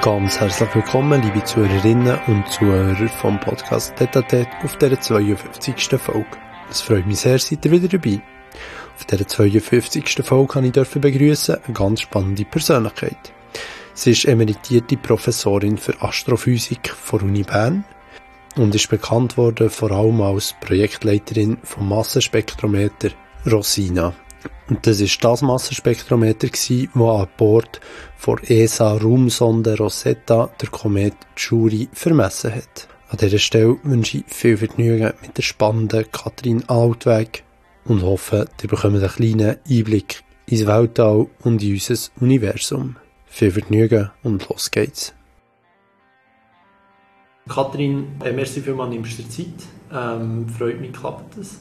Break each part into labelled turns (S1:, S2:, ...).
S1: Ganz herzlich willkommen, liebe Zuhörerinnen und Zuhörer vom Podcast Tête auf dieser 52. Folge. Es freut mich sehr, seid ihr wieder dabei. Auf dieser 52. Folge kann ich begrüßen eine ganz spannende Persönlichkeit. Sie ist emeritierte Professorin für Astrophysik von Uni Bern und ist bekannt worden vor allem als Projektleiterin vom Massenspektrometer Rosina. Und das war das Massenspektrometer, das an Bord der ESA-Raumsonde Rosetta der Komet Chury vermessen hat. An dieser Stelle wünsche ich viel Vergnügen mit der spannenden Katrin Altweg und hoffe, ihr bekommt einen kleinen Einblick ins Weltall und in unser Universum. Viel Vergnügen und los geht's. Katrin, merci vielmals, nimmst du dir Zeit. Freut mich, klappt das.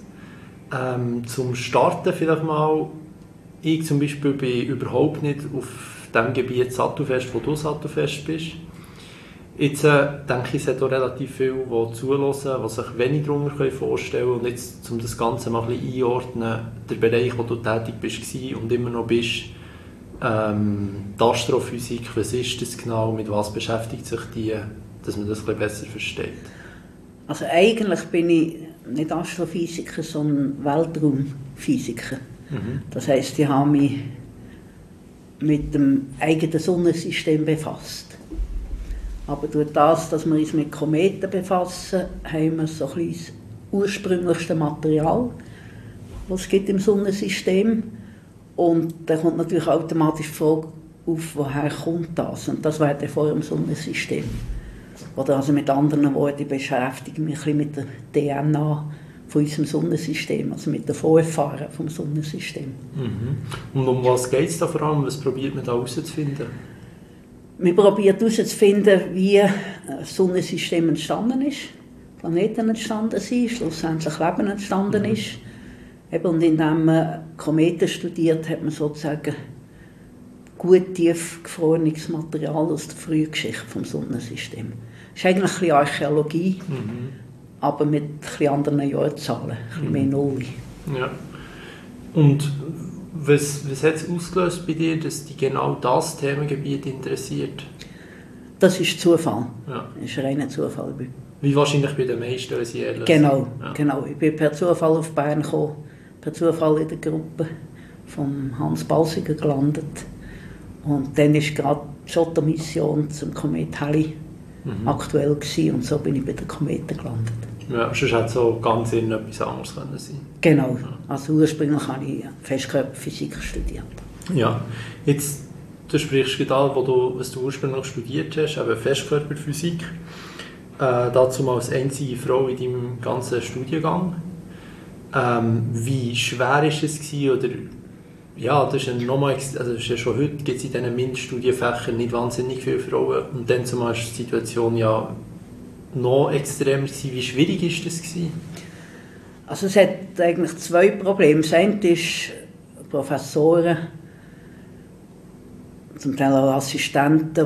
S1: Zum Starten vielleicht mal, ich zum Beispiel bin überhaupt nicht auf dem Gebiet Sattelfest, wo du Sattelfest bist. Jetzt denke ich, es hat auch relativ viele, die zuhören, die sich wenig darunter vorstellen können. Und jetzt, um das Ganze mal ein bisschen einordnen, der Bereich, wo du tätig bist und immer noch bist, die Astrophysik, was ist das genau, mit was beschäftigt sich die, dass man das ein bisschen besser versteht?
S2: Also eigentlich bin ich nicht Astrophysiker, sondern Weltraumphysiker. Das heisst, ich habe mich mit dem eigenen Sonnensystem befasst. Aber durch das, dass wir uns mit Kometen befassen, haben wir so ein bisschen das ursprünglichste Material, das es gibt im Sonnensystem. Und dann kommt natürlich automatisch die Frage auf, woher kommt das? Und das wäre dann vor dem Sonnensystem. Oder also mit anderen Worten, ich beschäftige mich ein bisschen mit der DNA von unserem Sonnensystem, also mit den Vorfahren vom Sonnensystem.
S1: Und um was geht es da vor allem? Was probiert man da herauszufinden?
S2: Man probiert herauszufinden, wie das Sonnensystem entstanden ist, Planeten entstanden sind, schlussendlich Leben entstanden ist. Eben, und indem man Kometen studiert, hat man sozusagen gut tief gefrorenes Material aus der Frühgeschichte vom Sonnensystem. Es ist eigentlich ein bisschen Archäologie, aber mit ein bisschen anderen Jahrzahlen, ein bisschen mehr Nulli. Ja.
S1: Und was hat es ausgelöst bei dir, dass dich genau das Themengebiet interessiert?
S2: Das ist Zufall. Ja. Das ist reiner Zufall.
S1: Wie wahrscheinlich bei den meisten, wenn sie ehrlich
S2: sind.
S1: Ja.
S2: Genau. Ich bin per Zufall auf Bern gekommen, per Zufall in der Gruppe von Hans Balsiger gelandet. Und dann war gerade die Schotter-Mission zum Komet Halley aktuell gewesen, und so bin ich bei den Kometen gelandet.
S1: Ja, sonst hätte es auch ganz etwas anderes sein können.
S2: Genau. Ja. Also ursprünglich habe ich Festkörperphysik studiert.
S1: Ja, jetzt, du sprichst gerade was du ursprünglich studiert hast, eben Festkörperphysik. Dazu mal als einzige Frau in deinem ganzen Studiengang. Wie schwer war es gewesen, oder ja, das ist ja nochmal, also ist ja schon heute gibt es in diesen MINT-Studienfächern nicht wahnsinnig viele Frauen, und dann zumal ist die Situation ja noch extremer gewesen. Wie schwierig war das gewesen?
S2: Also es hat eigentlich zwei Probleme. Das eine ist Professoren, zum Teil auch Assistenten,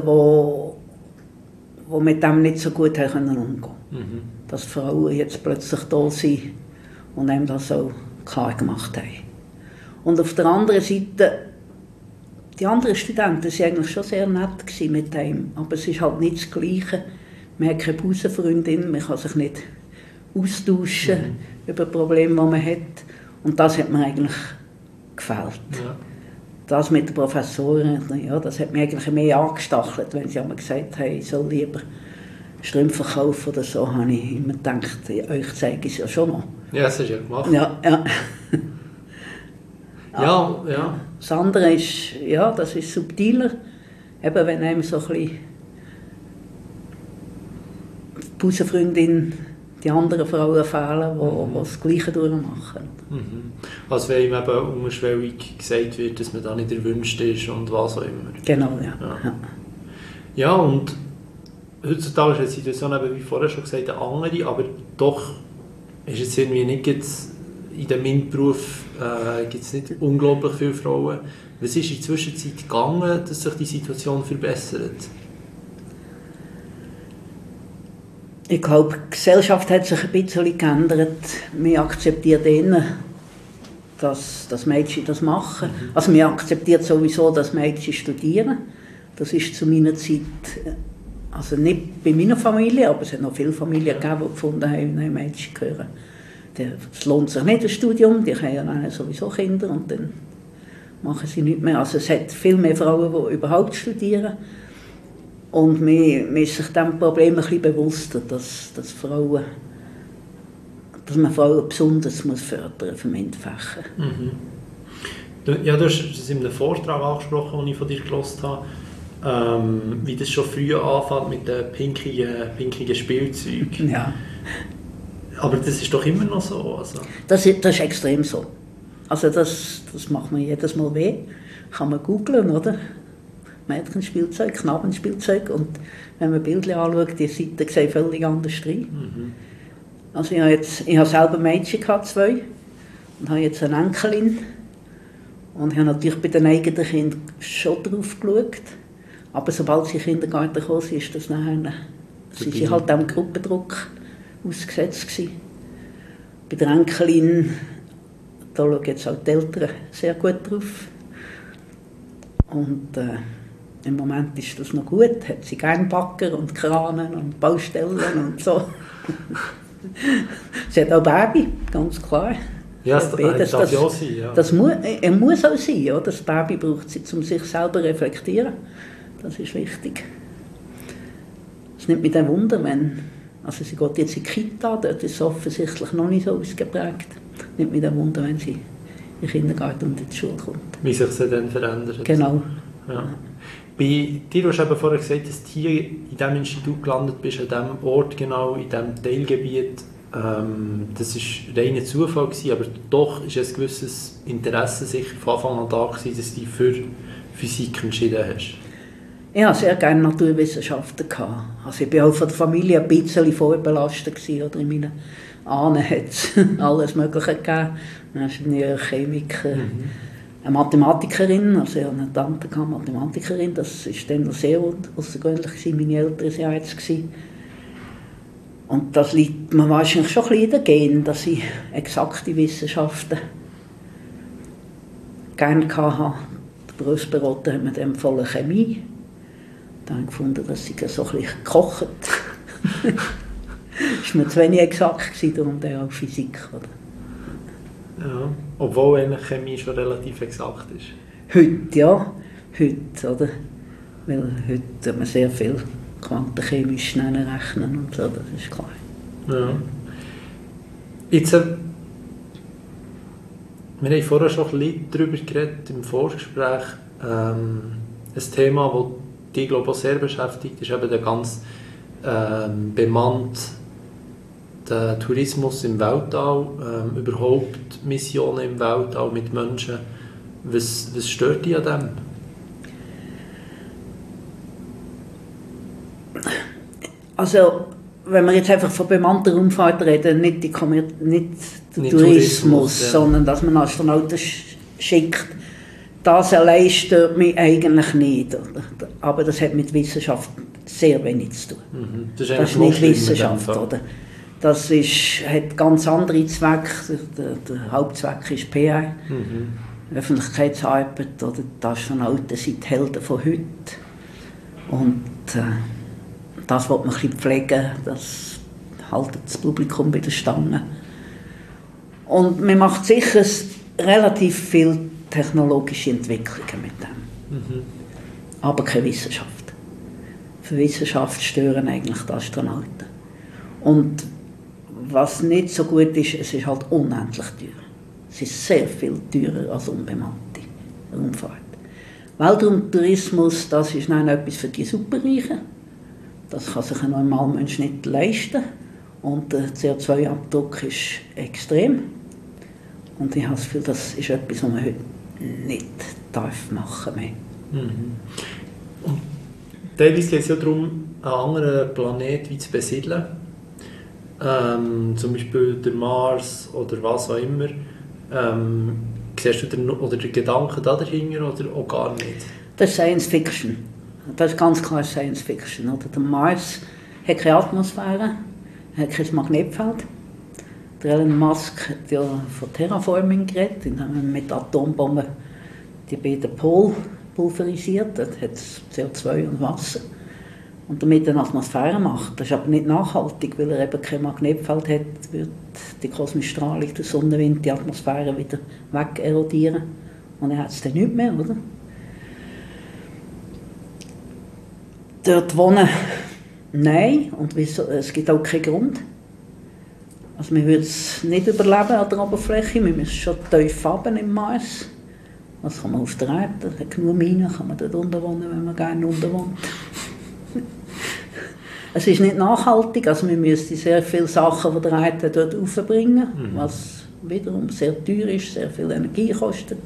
S2: die mit dem nicht so gut umgehen können. Dass Frauen jetzt plötzlich da sind und einem das so klar gemacht haben. Und auf der anderen Seite, die anderen Studenten waren eigentlich schon sehr nett mit dem, aber es ist halt nicht das Gleiche. Man hat keine Bussenfreundin, man kann sich nicht austauschen über Probleme, die man hat. Und das hat mir eigentlich gefällt. Ja. Das mit den Professoren, ja, das hat mich eigentlich mehr angestachelt, wenn sie einmal gesagt haben, ich soll lieber Strümpfe kaufen oder so, habe ich immer gedacht, euch zeige ich es ja schon noch.
S1: Ja, das hast du ja gemacht.
S2: Ja.
S1: Ja.
S2: Das andere ist, ja, das ist subtiler, eben wenn einem so ein bisschen die Bussenfreundin, die anderen Frauen fehlen, die das Gleiche durchmachen.
S1: Also wenn ihm eben unterschwellig gesagt wird, dass man da nicht erwünscht ist und was auch immer.
S2: Genau, ja.
S1: Ja, und heutzutage ist die Situation, eben, wie vorher schon gesagt, eine andere, aber doch ist es irgendwie nicht jetzt in dem MINT-Beruf gibt es nicht unglaublich viele Frauen. Was ist in der Zwischenzeit gegangen, dass sich die Situation verbessert?
S2: Ich glaube, die Gesellschaft hat sich ein bisschen geändert. Man akzeptiert dass Mädchen das machen. Also man akzeptiert sowieso, dass Mädchen studieren. Das ist zu meiner Zeit, also nicht bei meiner Familie, aber es hat noch viele Familien gegeben, die gefunden haben, nein, Mädchen gehören. Es lohnt sich nicht, das Studium, die haben ja sowieso Kinder und dann machen sie nichts mehr. Also es hat viel mehr Frauen, die überhaupt studieren. Und man ist sich dem Problem ein bisschen bewusster, dass man Frauen besonders fördern muss für MINT-Fächer.
S1: Mhm. Ja, du hast es in einem Vortrag angesprochen, den ich von dir gehört habe, wie das schon früh anfängt mit den pinkigen Spielzeugen.
S2: Ja.
S1: Aber das ist doch immer noch so. Also.
S2: Das ist extrem so. Also das macht mir jedes Mal weh. Kann man googlen, oder? Mädchenspielzeug, Knabenspielzeug. Und wenn man Bilder anschaut, die Seiten sehen völlig anders rein. Mhm. Also ich habe selber Mädchen gehabt, 2. Und habe jetzt eine Enkelin. Und ich habe natürlich bei den eigenen Kindern schon drauf geschaut. Aber sobald sie in den Kindergarten gekommen sind, ist das nachher... Sie sind halt dem Gruppendruck ausgesetzt gewesen. Bei der Enkelin, da schauen jetzt auch die Eltern sehr gut drauf. Und im Moment ist das noch gut. Hat sie gerne Bagger und Kranen und Baustellen und so. Sie hat auch Baby, ganz klar.
S1: Ja, das darf ja auch sein. Ja.
S2: Das muss auch sein. Ja. Das Baby braucht sie, um sich selber zu reflektieren. Das ist wichtig. Es nimmt mich dann Wunder, wenn... Also sie geht jetzt in die Kita, dort ist es offensichtlich noch nicht so ausgeprägt. Es nimmt mich dann Wunder, wenn sie in den Kindergarten und in die Schule kommt.
S1: Wie sich das dann verändert.
S2: Genau.
S1: Ja. Bei dir, du hast eben vorher gesagt, dass du hier in diesem Institut gelandet bist, an diesem Ort genau, in diesem Teilgebiet. Das war reiner Zufall gewesen, aber doch ist ein gewisses Interesse sicher von Anfang an da gewesen, dass du dich für Physik entschieden hast.
S2: Ich hatte sehr gerne Naturwissenschaften. Also ich war auch von der Familie ein bisschen vorbelastet gewesen, oder in meinen Ahnen hat es alles Mögliche gegeben. Ingenieur, Chemiker, eine Mathematikerin, also ich hatte eine Tante, Mathematikerin, das war dann noch sehr außergewöhnlich gewesen. Meine Eltern waren ja jetzt gewesen. Und das liegt mir wahrscheinlich schon ein bisschen in den Genen, dass ich exakte Wissenschaften gerne hatte. Der Berufsberater hat mir dann empfohlen Chemie. Da habe ich gefunden, dass ich so ein bisschen gekocht. Das war mir zu wenig exakt, darum dann auch Physik. Oder?
S1: Ja, obwohl eigentlich Chemie schon relativ exakt ist.
S2: Heute, ja. Heute, oder? Weil heute tut man sehr viel quantenchemisch rechnen und so, das ist klar.
S1: Ja. Jetzt, wir haben vorher schon ein bisschen darüber geredet im Vorgespräch. Ein Thema, das dich, glaube ich, auch sehr beschäftigt, ist eben der ganz bemannte Tourismus im Weltall, überhaupt Missionen im Weltall mit Menschen. Was stört dich an dem?
S2: Also, wenn wir jetzt einfach von bemannter Raumfahrt reden, nicht der Tourismus, ja, sondern dass man Astronauten schickt, das allein stört mich eigentlich nicht. Aber das hat mit Wissenschaft sehr wenig zu tun. Mhm. Das ist nicht Wissenschaft. Oder? Das hat ganz andere Zwecke. Der Hauptzweck ist PR, Öffentlichkeitsarbeit. Oder die Astronauten sind die Helden von heute. Und das will man ein bisschen pflegen, das hält das Publikum bei der Stange. Und man macht sicher relativ viel technologische Entwicklungen mit dem. Aber keine Wissenschaft. Für Wissenschaft stören eigentlich die Astronauten. Und was nicht so gut ist, es ist halt unendlich teuer. Es ist sehr viel teurer als unbemannte Raumfahrt. Weltraumtourismus, das ist dann etwas für die Superreichen. Das kann sich ein normaler Mensch nicht leisten. Und der CO2-Abdruck ist extrem. Und ich habe das Gefühl, das ist etwas, was man heute nicht machen darf.
S1: Und teilweise geht es ja darum, einen anderen Planeten zu besiedeln. Zum Beispiel der Mars oder was auch immer. Siehst du den Gedanken dahinter oder auch gar nicht?
S2: Das ist Science Fiction. Das ist ganz klar Science Fiction. Oder? Der Mars hat keine Atmosphäre, hat kein Magnetfeld. Der Elon Musk hat ja von Terraforming geredet, indem man mit Atombomben die beiden Pole pulverisiert, dort hat es CO2 und Wasser und damit eine Atmosphäre macht. Das ist aber nicht nachhaltig, weil er eben kein Magnetfeld hat, wird die kosmische Strahlung, der Sonnenwind, die Atmosphäre wieder wegerodieren und er hat es dann nicht mehr, oder? Dort wohnen, nein, und es gibt auch keinen Grund. Also wir würden es nicht überleben an der Oberfläche, wir müssen schon tief runter im Mars. Das kann man auf der Erde, es hat genug Minen, kann man dort unten wohnen, wenn man gerne unten wohnt. Es ist nicht nachhaltig, also wir müssen sehr viele Sachen von der Erde dort raufbringen, was wiederum sehr teuer ist, sehr viel Energie kostet.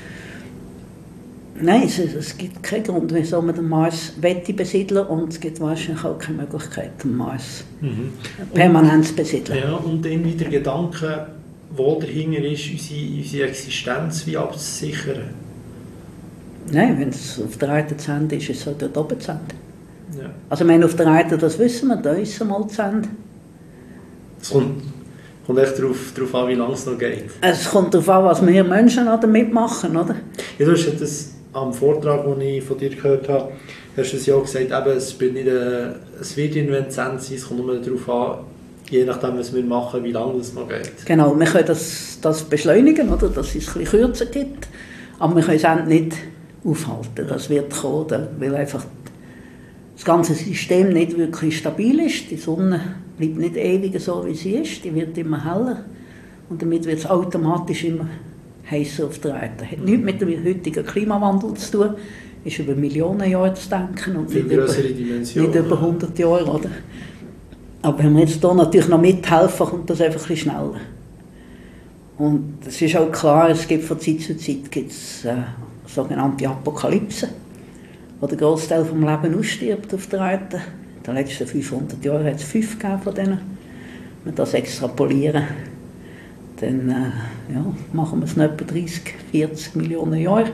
S2: Nein, es gibt keinen Grund, wieso man den Mars besiedeln will, und es gibt wahrscheinlich auch keine Möglichkeit, den Mars permanent zu besiedeln.
S1: Ja, und dann wieder Gedanken, wo dahinter ist, unsere Existenz wie abzusichern.
S2: Nein, wenn es auf der Erde zu Ende ist, ist es dort oben zu Ende.
S1: Ja.
S2: Also wenn auf der Erde, das wissen wir, da ist es mal zu Ende.
S1: Es kommt echt darauf an, wie lange es noch geht. Es
S2: kommt darauf an, was wir Menschen damit machen, oder?
S1: Ja, du hast das am Vortrag, den ich von dir gehört habe, hast du ja auch gesagt, eben, es wird irgendwann zu Ende sein, es kommt nur darauf an, je nachdem, was wir machen, wie lange es noch geht.
S2: Genau, wir können das beschleunigen, oder? Dass es ein bisschen kürzer gibt, aber wir können es auch nicht aufhalten. Das wird kommen, weil einfach das ganze System nicht wirklich stabil ist. Die Sonne bleibt nicht ewig so, wie sie ist, die wird immer heller und damit wird es automatisch immer heißer auf der Erde. Hat nichts mit dem heutigen Klimawandel zu tun, ist über Millionen Jahre zu denken und nicht über 100 Jahre. Oder? Aber wenn wir jetzt hier natürlich noch mithelfen, kommt das einfach ein bisschen schneller. Und es ist auch klar, es gibt von Zeit zu Zeit sogenannte Apokalypsen, wo der Großteil des Lebens ausstirbt auf der Erde. In den letzten 500 Jahren hat es 5 gegeben von denen. Wenn wir das extrapolieren, dann machen wir es noch etwa 30, 40 Millionen Jahre.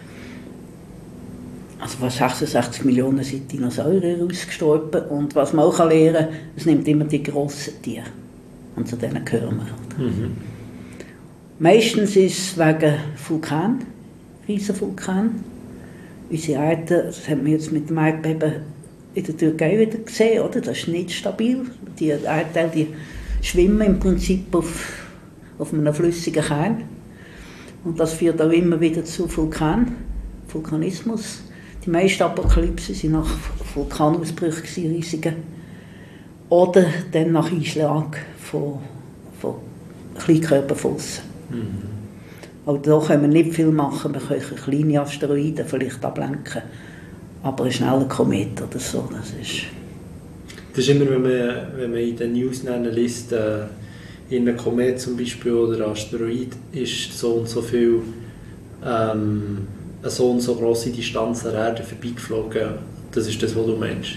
S2: Also fast 66 Millionen sind Dinosaurier ausgestorben. Und was man auch lernen kann, es nimmt immer die grossen Tiere. Und zu denen gehören wir. Meistens ist es wegen Vulkanen, Riesenvulkanen. Unsere Erde, das haben wir jetzt mit dem Erdbeben in der Türkei wieder gesehen, oder? Das ist nicht stabil. Die Erdteile, die schwimmen im Prinzip auf einem flüssigen Kern. Und das führt auch immer wieder zu Vulkanismus. Die meisten Apokalypsen waren nach Vulkanausbrüchen, riesigen. Oder dann nach Einschlag von Kleinkörpern von aussen. Auch da können wir nicht viel machen. Wir können kleine Asteroiden vielleicht ablenken. Aber ein schneller Komet oder so, das ist
S1: immer, wenn man in den News liest, in einem Komet zum Beispiel oder Asteroid ist so und so viel eine so und so grosse Distanz an der Erde vorbeigeflogen. Das ist das, was du meinst?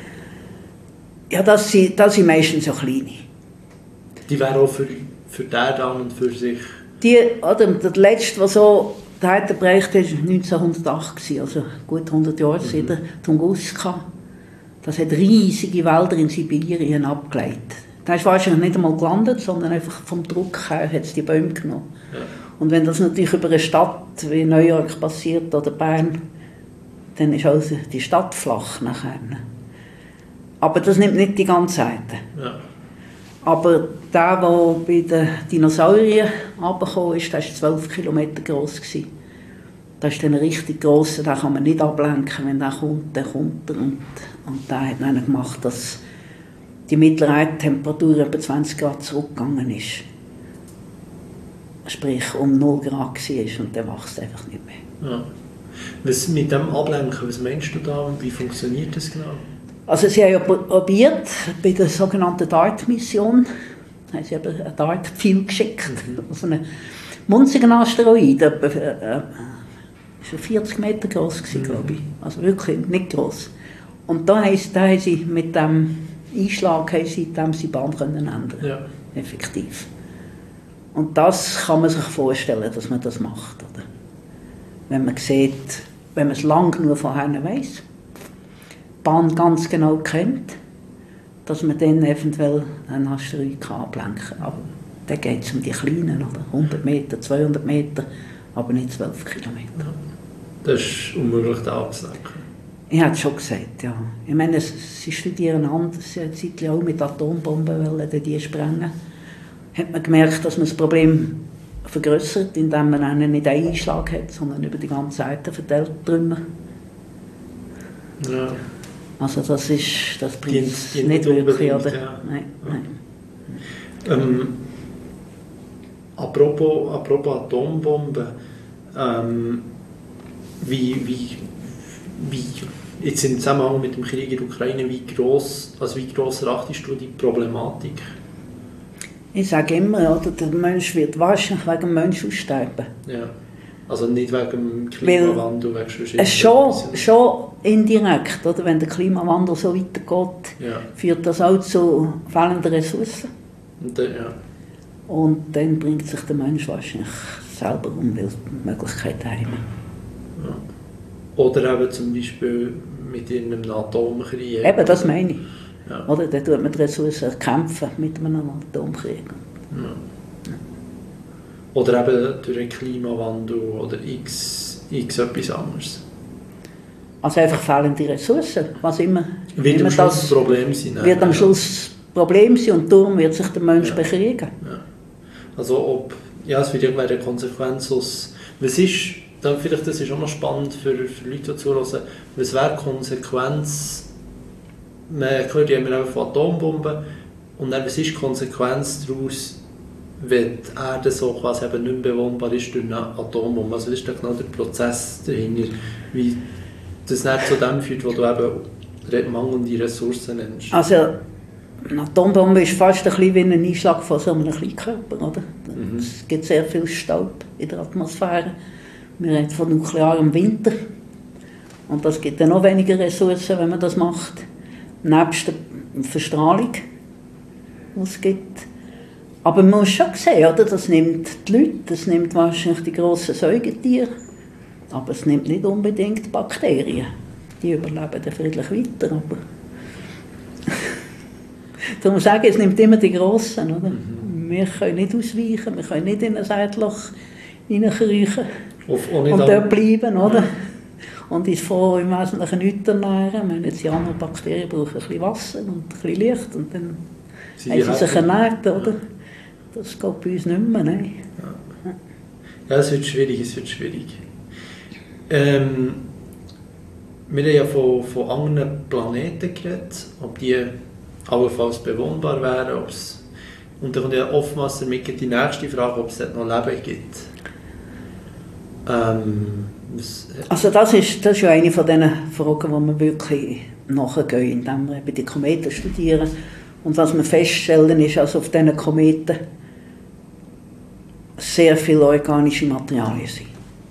S2: Ja, das sind meistens so kleine.
S1: Die wären auch für die Erde an und für sich?
S2: Der letzte, der so die Erde bereicht hat, war 1908, also gut 100 Jahre seit der Tunguska. Das hat riesige Wälder in Sibirien abgeleitet. Da ist wahrscheinlich nicht einmal gelandet, sondern einfach vom Druck her hat es die Bäume genommen. Ja. Und wenn das natürlich über eine Stadt wie New York passiert oder Bern, dann ist auch die Stadt flach nachher. Aber das nimmt nicht die ganze Zeit. Ja. Aber der bei den Dinosauriern runtergekommen ist, der war 12 Kilometer gross. Das ist dann richtig gross, den kann man nicht ablenken. Wenn der kommt, dann kommt er. Und der hat dann gemacht, dass die mittlere Temperatur etwa 20 Grad zurückgegangen ist. Sprich, um 0 Grad war und dann wächst einfach nicht mehr.
S1: Ja. Was mit dem Ablenken, was meinst du da? Wie funktioniert das genau?
S2: Also sie haben ja probiert, bei der sogenannten DART-Mission, haben sie eben ein DART-Pfeil geschickt, auf einen munzigen Asteroid, etwa 40 Meter groß gewesen, glaube ich. Also wirklich nicht groß. Und da haben sie mit dem Einschlag die Bahn ändern. Ja. Effektiv. Und das kann man sich vorstellen, dass man das macht. Oder? Wenn man sieht, wenn man es lang genug vorher weiss, die Bahn ganz genau kennt, dass man dann eventuell einen Asteroid ablenken kann. Aber dann geht es um die kleinen, oder? 100 Meter, 200 Meter, aber nicht 12 Kilometer.
S1: Das ist unmöglich, da abzulenken.
S2: Ich habe es schon gesagt, ja. Ich meine, sie studieren anders. Sie haben eine Zeit lang auch mit Atombomben wollen die sprengen. Hat man gemerkt, dass man das Problem vergrößert, indem man einen nicht einen Einschlag hat, sondern über die ganze Seite verteilt drüber.
S1: Ja.
S2: Also das bringt es nicht wirklich, oder?
S1: Ja.
S2: Nein.
S1: Apropos Atombomben, wie jetzt im Zusammenhang mit dem Krieg in der Ukraine, wie gross erachtest du die Problematik?
S2: Ich sage immer, oder, der Mensch wird wahrscheinlich wegen dem Menschen aussterben.
S1: Ja. Also nicht wegen dem Klimawandel, wegen
S2: schon indirekt, oder? Wenn der Klimawandel so weitergeht,
S1: ja.
S2: führt das auch zu fehlenden Ressourcen. Und dann bringt sich der Mensch wahrscheinlich selber um, weil die Möglichkeiten haben.
S1: Ja. Oder eben zum Beispiel mit einem Atomkrieg.
S2: Eben, das meine ich.
S1: Ja.
S2: Oder? Dann tut man die Ressourcen kämpfen mit einem Atomkrieg.
S1: Ja. Oder eben durch den Klimawandel oder x etwas anderes.
S2: Also einfach fehlende Ressourcen, was immer.
S1: Wird am Schluss das Problem sein.
S2: Wird am Schluss Problem sein und darum wird sich der Mensch bekriegen.
S1: Ja. Also es wird irgendwann eine Konsequenz aus... Was ist, dann vielleicht das ist auch noch spannend für Leute, die zuhören, was wäre die Konsequenz... Man hört ja immer von Atombomben und dann, was ist die Konsequenz daraus, wenn die Erde so quasi eben nicht mehr bewohnbar ist durch eine Atombombe? Also das ist dann genau der Prozess dahinter, wie das nicht zu dem führt, wo du eben mangelnde Ressourcen nennst.
S2: Also eine Atombombe ist fast ein bisschen wie ein Einschlag von so einem Kleinkörper, oder? Es gibt sehr viel Staub in der Atmosphäre. Wir reden von nuklearem Winter und das gibt dann noch weniger Ressourcen, wenn man das macht. Nebst der Verstrahlung, die es gibt. Aber man muss schon sehen, oder? Das nimmt die Leute, das nimmt wahrscheinlich die grossen Säugetiere, aber es nimmt nicht unbedingt die Bakterien. Die überleben dann friedlich weiter. Aber darum muss ich sagen, es nimmt immer die Grossen. Oder? Wir können nicht ausweichen, wir können nicht in ein Erdloch hineinkriechen und dort bleiben. Oder? Und uns vor im Wesentlichen nichts ernähren. Meine Cyanobakterien brauchen ein bisschen Wasser und ein bisschen Licht und dann haben sie sich ernährt. Oder? Das geht bei uns nicht mehr. Nein.
S1: Ja, es wird schwierig. Wir haben ja von anderen Planeten geredet, ob die allenfalls bewohnbar wären. Und dann kommt ja oftmals damit die nächste Frage, ob es dort noch Leben gibt.
S2: Also das ist ja eine von diesen Fragen, die wir wirklich nachgehen, indem wir eben die Kometen studieren. Und was wir feststellen, ist, dass auf diesen Kometen sehr viele organische Materialien sind.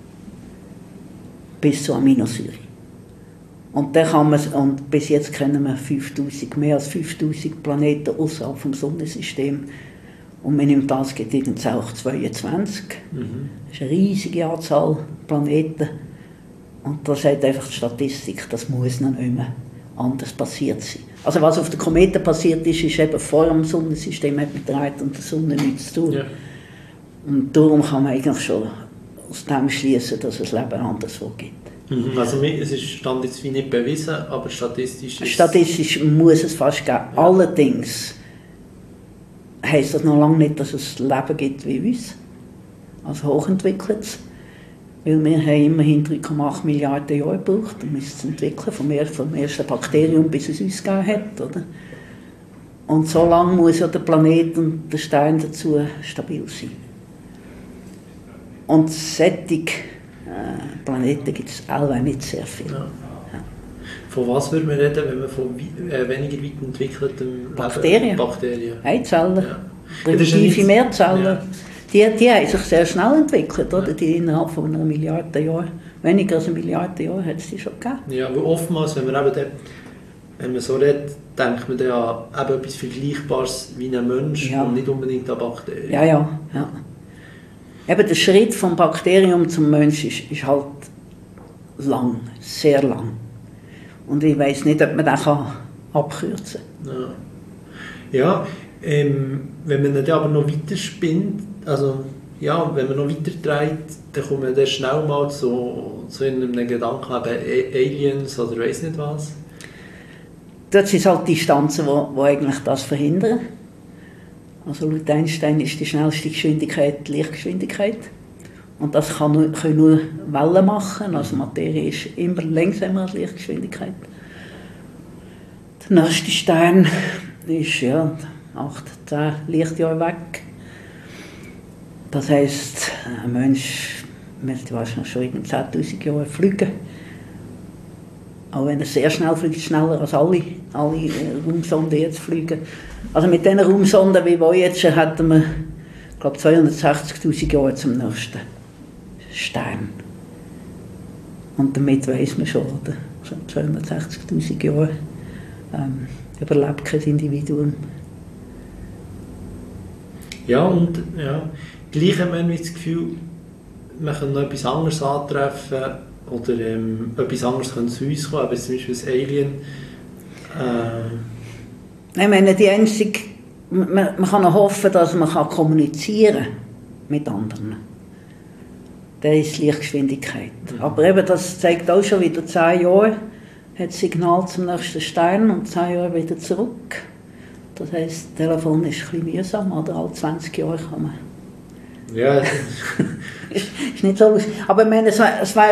S2: Bis zu Aminosäuren. Und bis jetzt kennen wir mehr als 5000 Planeten außerhalb des Sonnensystems. Und man nimmt das, geht jetzt auch 22. Das ist eine riesige Anzahl Planeten. Und da sagt einfach die Statistik, das muss noch nicht mehr anders passiert sein. Also was auf den Kometen passiert ist eben vor dem Sonnensystem, hat mit der Erde und der Sonne nichts zu tun. Ja. Und darum kann man eigentlich schon aus dem schließen, dass es Leben anderswo gibt.
S1: Also es stand jetzt wie nicht bewiesen, aber statistisch ist...
S2: Statistisch muss es fast geben. Ja. Allerdings heisst das noch lange nicht, dass es Leben gibt wie uns. Also hochentwickeltes. Weil wir haben immerhin 3,8 Milliarden Jahre gebraucht, um es zu entwickeln, vom ersten Bakterium bis es uns gegeben hat. Oder? Und so lange muss ja der Planet und der Stein dazu stabil sein. Und solche Planeten gibt es allweil nicht sehr viele. Ja. Ja.
S1: Von was würden wir reden, wenn wir von weniger weit entwickeltem
S2: Bakterien? Eizellen,
S1: ja.
S2: primitive Mehrzellen. Ja. Die haben sich sehr schnell entwickelt, oder? Die innerhalb von einer Milliarde Jahre. Weniger als eine Milliarde Jahre hat es die schon gegeben.
S1: Ja, aber oftmals, wenn man so redet, denkt man ja eben etwas Vergleichbares wie ein Mensch und nicht unbedingt an Bakterien.
S2: Ja. Eben der Schritt vom Bakterium zum Mensch ist halt lang, sehr lang. Und ich weiss nicht, ob man den abkürzen kann.
S1: Ja, wenn man dann aber noch weiter spinnt, also Ja, wenn man noch weiter dreht, dann kommt man dann schnell mal zu einem Gedanken, eben Aliens oder weiss nicht was.
S2: Dort sind halt Distanzen, die eigentlich das verhindern. Also laut Einstein ist die schnellste Geschwindigkeit die Lichtgeschwindigkeit. Und das können nur Wellen machen. Also Materie ist immer langsamer als Lichtgeschwindigkeit. Der nächste Stern ist 8, 10 Lichtjahre weg. Das heisst, ein Mensch müsste wahrscheinlich schon in 10'000 Jahren fliegen. Auch wenn er sehr schnell fliegt, schneller als alle Raumsonden jetzt fliegen. Also mit diesen Raumsonden wie Voyager hätten wir, glaube 260'000 Jahre zum nächsten Stern. Und damit weiss man schon, oder? So 260'000 Jahre überlebt kein Individuum.
S1: Ja, und gleich haben wir das Gefühl, man kann noch etwas anderes antreffen oder etwas anderes kann zu uns kommen, aber zum Beispiel das Alien.
S2: Ich meine, man kann noch hoffen, dass man kommunizieren kann mit anderen. Das ist Lichtgeschwindigkeit. Aber eben, das zeigt auch schon wieder 10 Jahre, hat das Signal zum nächsten Stern und 10 Jahre wieder zurück. Das heisst, das Telefon ist ein bisschen mühsam, oder alle 20 Jahre kann man.
S1: Ja.
S2: Ist nicht so lustig. Aber ich meine, es wäre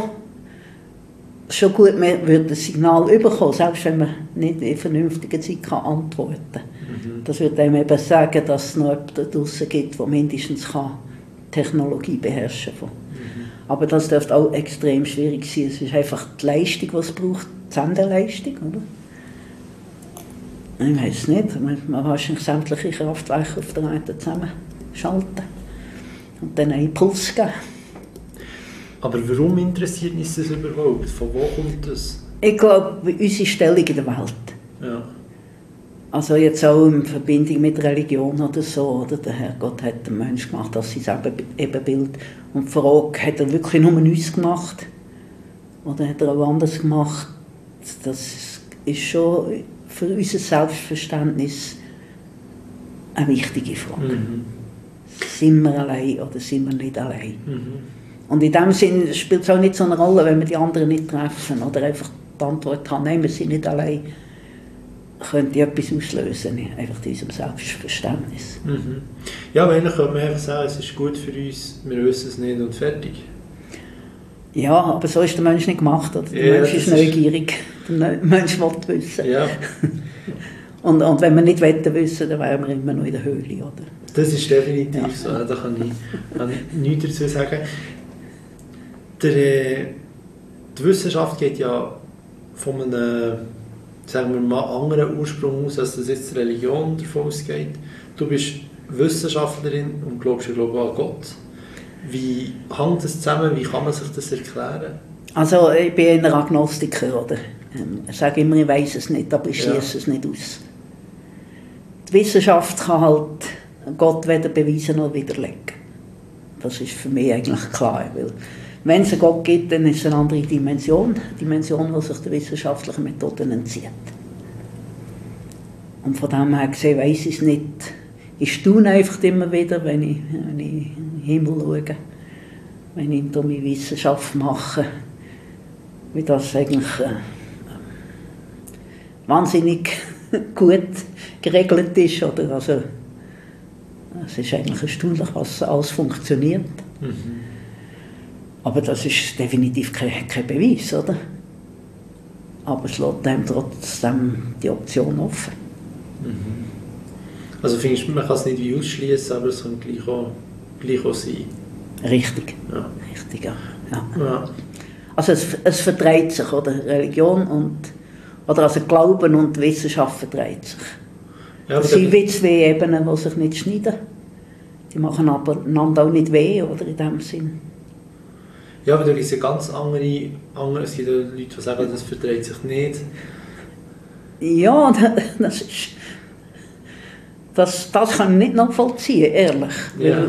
S2: schon gut, man würde das Signal bekommen, selbst wenn man nicht in vernünftiger Zeit antworten kann. Das würde einem eben sagen, dass es noch jemanden da draussen gibt, der mindestens Technologie beherrschen kann. Aber das dürfte auch extrem schwierig sein. Es ist einfach die Leistung, die es braucht, die Sendeleistung, oder? Ich weiß nicht, man wahrscheinlich sämtliche Kraftwerke auf der Erde zusammenschalten und dann einen Impuls geben.
S1: Aber warum interessiert uns das überhaupt? Von wo kommt das?
S2: Ich glaube, unsere Stellung in der Welt.
S1: Ja.
S2: Also jetzt auch in Verbindung mit Religion oder so, oder? Der Herrgott hat den Menschen gemacht als sein Ebenbild. Und die Frage, hat er wirklich nur uns gemacht? Oder hat er auch anders gemacht? Das ist schon für unser Selbstverständnis eine wichtige Frage. Sind wir allein oder sind wir nicht allein? Und in dem Sinne spielt es auch nicht so eine Rolle, wenn wir die anderen nicht treffen oder einfach die Antwort haben, nein, wir sind nicht allein, könnte etwas auslösen, einfach in unserem Selbstverständnis.
S1: Ja, aber eigentlich könnte man einfach sagen, es ist gut für uns, wir wissen es nicht und fertig.
S2: Ja, aber so ist der Mensch nicht gemacht. Oder? Der Mensch ist neugierig, der Mensch will wissen.
S1: Ja.
S2: und wenn wir nicht wissen, dann wären wir immer noch in der Höhle. Oder?
S1: Das ist definitiv so, da kann ich nichts dazu sagen. Die Wissenschaft geht ja von einem, sagen wir mal, anderen Ursprung aus, als das jetzt die Religion davon ausgeht. Du bist Wissenschaftlerin und glaubst ja, an Gott. Wie hängt das zusammen? Wie kann man sich das erklären?
S2: Also ich bin ein Agnostiker, oder? Ich sage immer, ich weiss es nicht, aber ich schließe es nicht aus. Die Wissenschaft kann halt Gott weder beweisen noch widerlegen. Das ist für mich eigentlich klar. Weil wenn es einen Gott gibt, dann ist es eine andere Dimension. Eine Dimension, die sich der wissenschaftlichen Methoden entzieht. Und von dem her gesehen weiss ich es nicht. Ich staune einfach immer wieder, wenn ich in den Himmel schaue, wenn ich meine Wissenschaft mache, wie das eigentlich wahnsinnig gut geregelt ist. Oder? Also, es ist eigentlich erstaunlich, was alles funktioniert. Aber das ist definitiv kein Beweis, oder? Aber es lässt einem trotzdem die Option offen.
S1: Also findest du, man kann es nicht wie ausschließen, aber es kann gleich auch sein.
S2: Richtig.
S1: Ja.
S2: Richtig, ja. Also es verdreht sich, oder? Religion oder also Glauben und Wissenschaft verdreht sich. Ja, das sind wie zwei Ebenen, die sich nicht schneiden. Die machen aber einander auch nicht weh, oder, in dem Sinn.
S1: Ja, aber da gibt es ja ganz andere, es gibt ja Leute, die sagen, das verdreht sich nicht.
S2: Ja, das kann ich nicht nachvollziehen, ehrlich.
S1: Ja.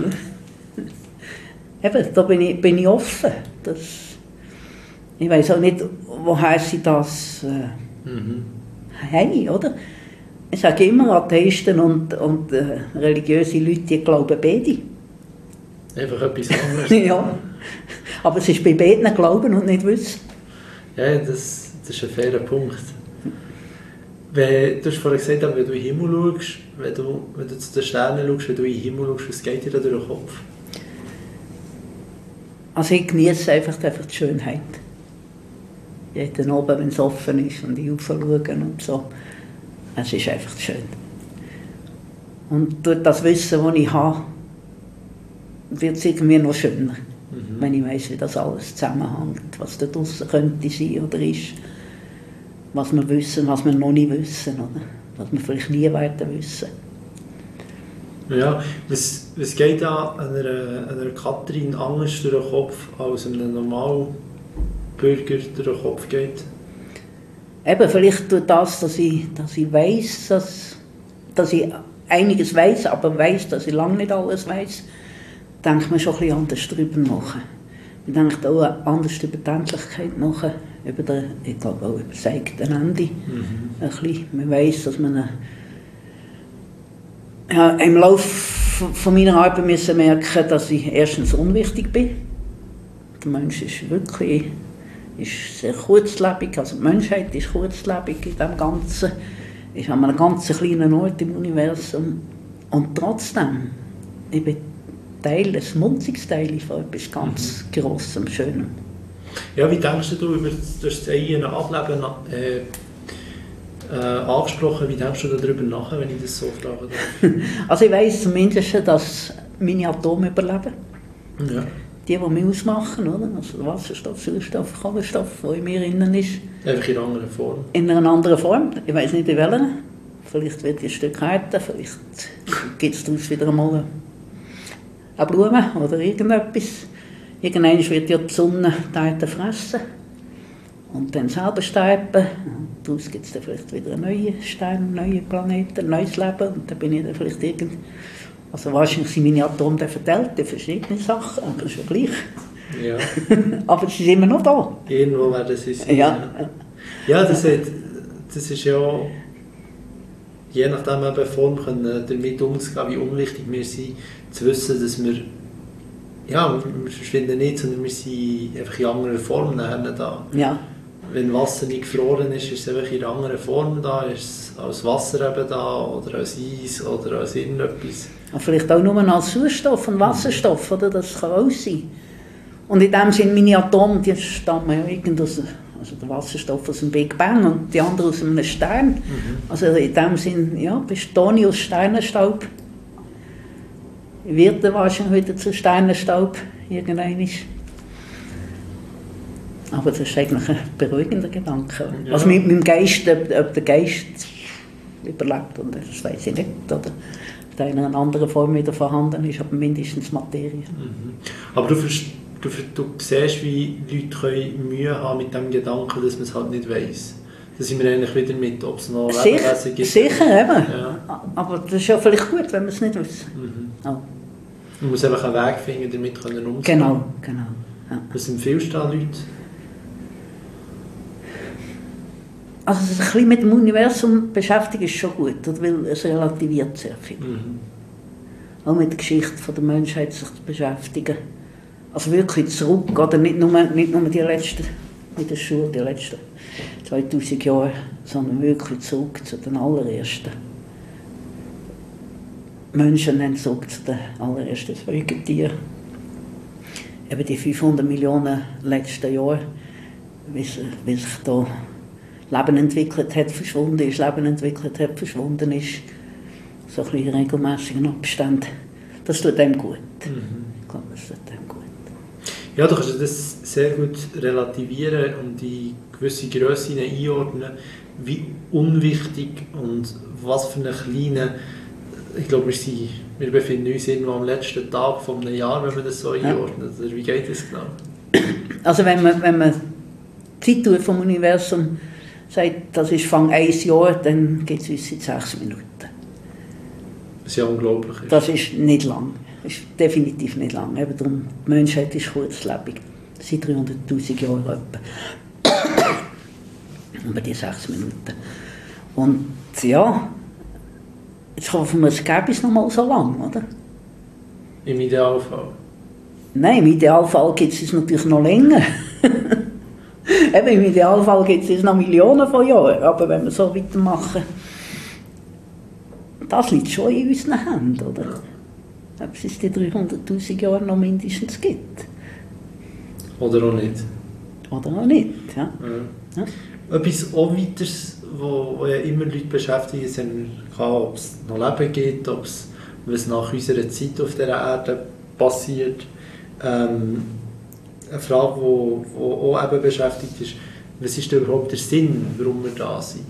S2: Eben, da bin ich offen. Ich weiss auch nicht, woher sie das haben, oder? Ich sage immer, Atheisten und religiöse Leute, die glauben beide.
S1: Einfach etwas anderes.
S2: Ja, aber es ist bei beiden Glauben und nicht Wissen.
S1: Ja, das ist ein fairer Punkt. Du hast vorhin gesagt, wenn du in den Himmel schaust, wenn du zu den Sternen schaust, wenn du in den Himmel schaust, was geht dir da durch den Kopf?
S2: Also ich genieße einfach die Schönheit. Jeden Abend, wenn es offen ist und ich raufschaue und so. Es ist einfach schön. Und durch das Wissen, das ich habe, wird es irgendwie noch schöner. Wenn ich weiss, wie das alles zusammenhängt, was da draussen könnte sein oder ist. Was wir wissen, was wir noch nicht wissen, oder? Was wir vielleicht nie werden wissen.
S1: Ja, was geht da einer Katrin anders durch den Kopf, als einem normalen Bürger durch den Kopf geht?
S2: Eben, vielleicht durch das, dass ich weiss, dass ich einiges weiss, aber weiss, dass ich lange nicht alles weiss, denkt man schon ein bisschen anders darüber nach. Man denkt auch anders über die Endlichkeit nach, ich glaube auch über das eigene Ende. Ein bisschen. Man weiss, dass man im Laufe von meiner Arbeit müssen merken, dass ich erstens unwichtig bin. Der Mensch ist wirklich sehr kurzlebig, also die Menschheit ist kurzlebig in dem Ganzen. Ist an einem ganz kleinen Ort im Universum. Und trotzdem, ich bin ein Munzigsteil von etwas ganz Grossem, Schönem.
S1: Ja, wie denkst du über das eigene Ableben angesprochen? Wie denkst du darüber nach, wenn ich das so frage?
S2: Also ich weiss zumindest, dass meine Atome überleben.
S1: Ja.
S2: Die mich ausmachen, oder? Also Wasserstoff, Sauerstoff, Kohlenstoff, der in mir innen ist.
S1: Einfach in einer anderen Form? In
S2: einer anderen Form. Ich weiss nicht in welcher. Vielleicht wird es ein Stück härter, vielleicht gibt es daraus wieder einmal eine Blume oder irgendetwas. Irgendwann wird ja die Sonne die Erde fressen und dann selber sterben. Daraus gibt es dann vielleicht wieder einen neuen Stern, einen neuen Planeten, ein neues Leben. Und dann bin ich dann vielleicht also wahrscheinlich sind meine Atome dann verteilt in verschiedene Sachen, aber das ist ja gleich. Ja. Aber sie sind immer noch da.
S1: Irgendwo werden sie sein. Ja, das ist ja, je nachdem eben Form können damit umzugehen, wie unwichtig wir sind, zu wissen, dass wir verschwinden nicht, sondern wir sind einfach in anderer Form nachher da.
S2: Ja.
S1: Wenn Wasser nicht gefroren ist, ist es einfach in einer anderen Form da, ist es als Wasser eben da, oder als Eis, oder als irgendetwas.
S2: Vielleicht auch nur als Sauerstoff und Wasserstoff, oder? Das kann auch sein. Und in dem Sinne, meine Atome, die stammen ja also der Wasserstoff aus dem Big Bang und die andere aus einem Stern. Also in dem Sinne, ja, bestehe ich aus Sternenstaub. Ich werde wahrscheinlich wieder zu Sternenstaub irgendwann. Aber das ist eigentlich ein beruhigender Gedanke. Ja. Also mit dem Geist, ob der Geist überlebt, und das weiß ich nicht. Oder in einer anderen Form wieder vorhanden ist, aber mindestens Materie.
S1: Aber du siehst, wie Leute Mühe haben mit dem Gedanken, dass man es halt nicht weiss. Da sind wir eigentlich wieder mit, ob es noch Lebewesen gibt.
S2: Sicher, eben. Ja. Aber das ist ja vielleicht gut, wenn wir es nicht wissen. Oh.
S1: Man muss einfach einen Weg finden, damit umzugehen.
S2: Genau. Ja.
S1: Was empfiehlst du da Leute?
S2: Also sich ein bisschen mit dem Universum beschäftigen ist schon gut, weil es relativiert sehr viel. Auch mit der Geschichte der Menschheit sich zu beschäftigen. Also wirklich zurück, oder nicht nur die letzten, mit der Schule, die letzten 2000 Jahre, sondern wirklich zurück zu den allerersten Menschen, dann zurück zu den allerersten Säugetieren. Eben die 500 Millionen letzten Jahre, wie sich da Leben entwickelt hat, verschwunden ist, Leben entwickelt hat, verschwunden ist. So ein bisschen regelmäßigen Abstand. Das tut einem gut. Ich glaube, das tut einem gut.
S1: Ja, du kannst das sehr gut relativieren und die gewisse Grösse einordnen, wie unwichtig und was für eine kleine... Ich glaube, wir befinden uns irgendwo am letzten Tag von einem Jahr, wenn man das so einordnet. Oder wie geht das genau?
S2: Also wenn man die Zeit vom Universum sagt, das ist Fang 1 Jahr, dann geht es uns in 6 Minuten.
S1: Was ja unglaublich ist.
S2: Das ist nicht lang. Das ist definitiv nicht lang. Eben darum, die Menschheit ist kurzlebig. Seit 300'000 Jahren etwa. Aber die 6 Minuten. Und ja, jetzt hoffen wir, es gäbe es noch mal so lang, oder?
S1: Im Idealfall.
S2: Nein, im Idealfall gibt es natürlich noch länger. Eben, im Idealfall gibt es noch Millionen von Jahren. Aber wenn wir so weitermachen, das liegt schon in unseren Händen, oder? Ob es die 300'000 Jahre noch mindestens gibt.
S3: Oder auch nicht.
S2: Oder auch nicht, ja.
S3: Ja. Etwas auch weiteres, wo ja immer Leute beschäftigen, sind, ob es noch Leben gibt, ob es, was nach unserer Zeit auf dieser Erde passiert. Eine Frage, die auch eben beschäftigt ist, was ist denn überhaupt der Sinn, warum wir da sind?